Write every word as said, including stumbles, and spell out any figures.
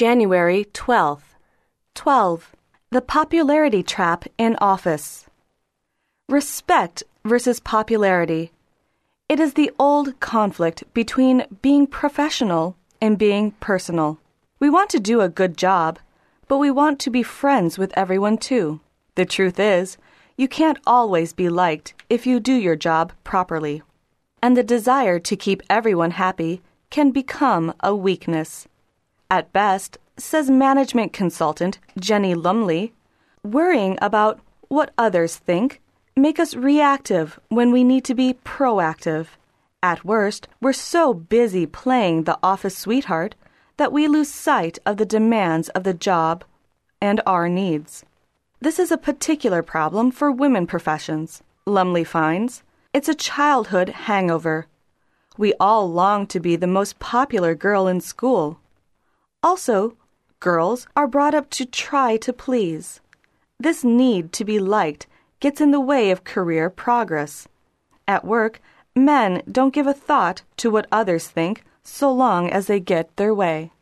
January twelfth. twelve. The popularity trap in office. Respect versus popularity. It is the old conflict between being professional and being personal. We want to do a good job, but we want to be friends with everyone too. The truth is, you can't always be liked if you do your job properly. And the desire to keep everyone happy can become a weakness. At best, says management consultant Jenny Lumley, worrying about what others think make us reactive when we need to be proactive. At worst, we're so busy playing the office sweetheart that we lose sight of the demands of the job and our needs. This is a particular problem for women professions. Lumley finds it's a childhood hangover. We all long to be the most popular girl in school. Also, girls are brought up to try to please. This need to be liked gets in the way of career progress. At work, men don't give a thought to what others think so long as they get their way.